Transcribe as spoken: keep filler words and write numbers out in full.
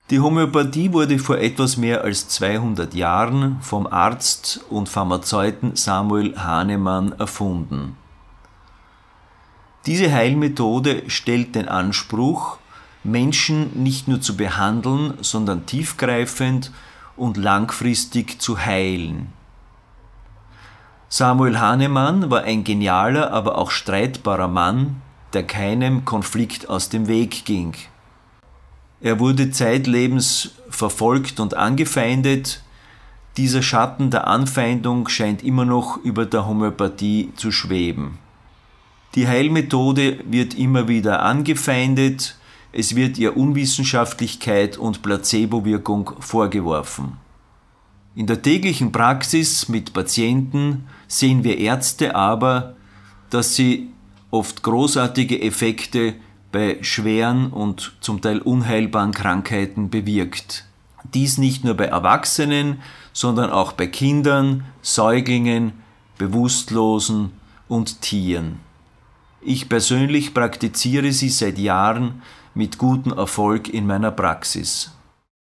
Die Homöopathie wurde vor etwas mehr als zweihundert Jahren vom Arzt und Pharmazeuten Samuel Hahnemann erfunden. Diese Heilmethode stellt den Anspruch, Menschen nicht nur zu behandeln, sondern tiefgreifend und langfristig zu heilen. Samuel Hahnemann war ein genialer, aber auch streitbarer Mann, der keinem Konflikt aus dem Weg ging. Er wurde zeitlebens verfolgt und angefeindet. Dieser Schatten der Anfeindung scheint immer noch über der Homöopathie zu schweben. Die Heilmethode wird immer wieder angefeindet, es wird ihr Unwissenschaftlichkeit und Placebo-Wirkung vorgeworfen. In der täglichen Praxis mit Patienten sehen wir Ärzte aber, dass sie oft großartige Effekte bei schweren und zum Teil unheilbaren Krankheiten bewirkt. Dies nicht nur bei Erwachsenen, sondern auch bei Kindern, Säuglingen, Bewusstlosen und Tieren. Ich persönlich praktiziere sie seit Jahren mit gutem Erfolg in meiner Praxis.